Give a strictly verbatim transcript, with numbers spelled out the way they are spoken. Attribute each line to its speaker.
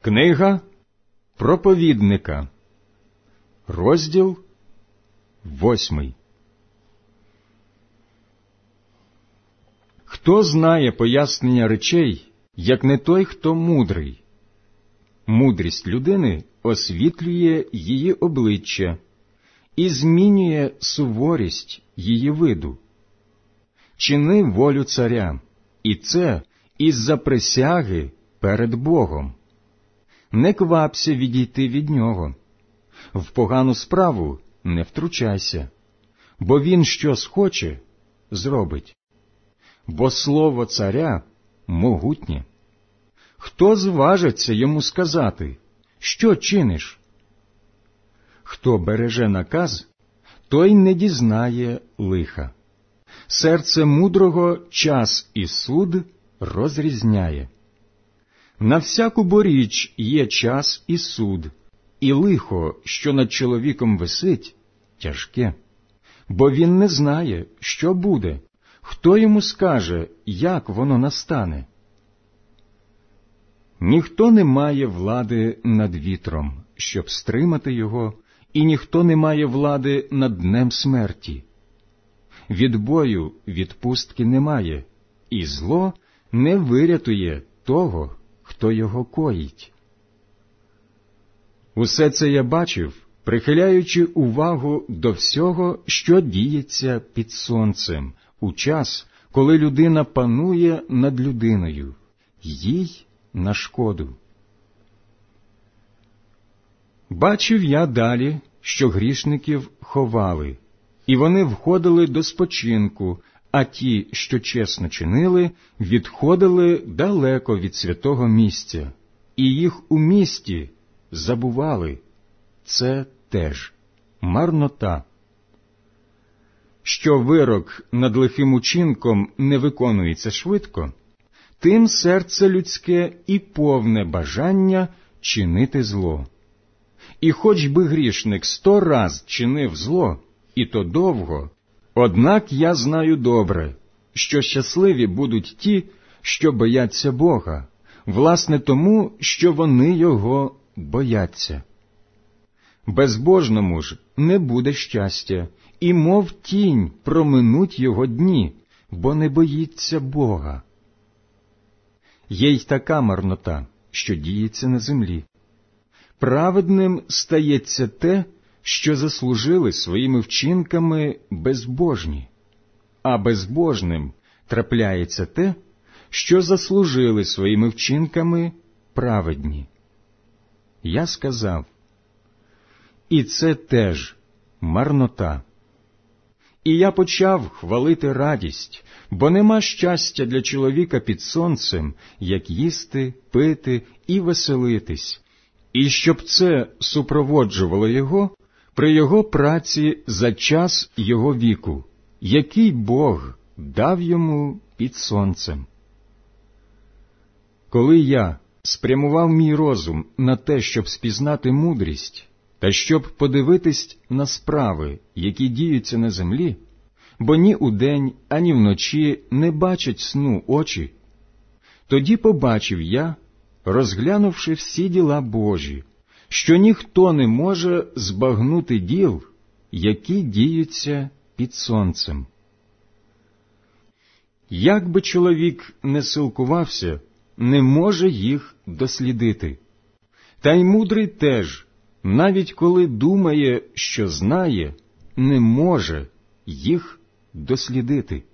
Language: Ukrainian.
Speaker 1: Книга проповідника, розділ восьмий. Хто знає пояснення речей, як не той, хто мудрий? Мудрість людини освітлює її обличчя і змінює суворість її виду. Чини волю царя, і це із-за присяги перед Богом. Не квапся відійти від нього. В погану справу не втручайся, бо він що схоче, зробить. Бо слово царя могутнє. Хто зважиться йому сказати, що чиниш? Хто береже наказ, той не дізнає лиха. Серце мудрого час і суд розрізняє. На всяку бо річ є час і суд, і лихо, що над чоловіком висить, тяжке. Бо він не знає, що буде, хто йому скаже, як воно настане. Ніхто не має влади над вітром, щоб стримати його, і ніхто не має влади над днем смерті. Відбою відпустки немає, і зло не вирятує того, хто його коїть. Усе це я бачив, прихиляючи увагу до всього, що діється під сонцем, у час, коли людина панує над людиною, їй на шкоду. Бачив я далі, що грішників ховали, і вони входили до спочинку, а ті, що чесно чинили, відходили далеко від святого місця, і їх у місті забували. Це теж марнота. Що вирок над лихим учинком не виконується швидко, тим серце людське і повне бажання чинити зло. І хоч би грішник сто раз чинив зло, і то довго, однак я знаю добре, що щасливі будуть ті, що бояться Бога, власне тому, що вони Його бояться. Безбожному ж не буде щастя, і мов тінь проминуть його дні, бо не боїться Бога. Є й така марнота, що діється на землі. Праведним стається те, що заслужили своїми вчинками безбожні, а безбожним трапляється те, що заслужили своїми вчинками праведні. Я сказав, і це теж марнота. І я почав хвалити радість, бо нема щастя для чоловіка під сонцем, як їсти, пити і веселитись, і щоб це супроводжувало його при його праці за час його віку, який Бог дав йому під сонцем. Коли я спрямував мій розум на те, щоб спізнати мудрість, та щоб подивитись на справи, які діються на землі, бо ні удень, ані вночі не бачать сну очі, тоді побачив я, розглянувши всі діла Божі, що ніхто не може збагнути діл, які діються під сонцем. Як би чоловік не силкувався, не може їх дослідити. Та й мудрий теж, навіть коли думає, що знає, не може їх дослідити.